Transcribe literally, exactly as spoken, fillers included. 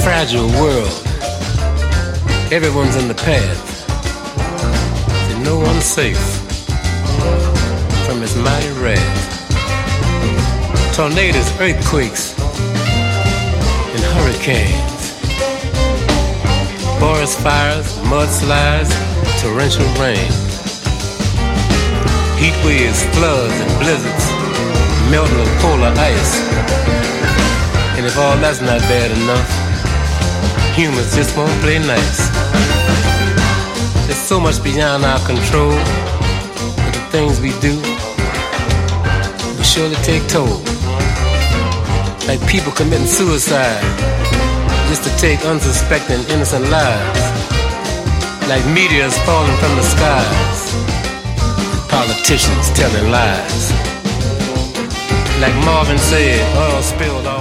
fragile world. Everyone's in the path, and no one's safe from its mighty wrath. Tornadoes, earthquakes, and hurricanes, forest fires, mudslides, torrential rain, heat waves, floods, and blizzards, melting of polar ice. And if all that's not bad enough, humans just won't play nice. There's so much beyond our control, but the things we do will surely take toll. Like people committing suicide just to take unsuspecting innocent lives. Like meteors falling from the skies, politicians telling lies. Like Marvin said, oil spilled all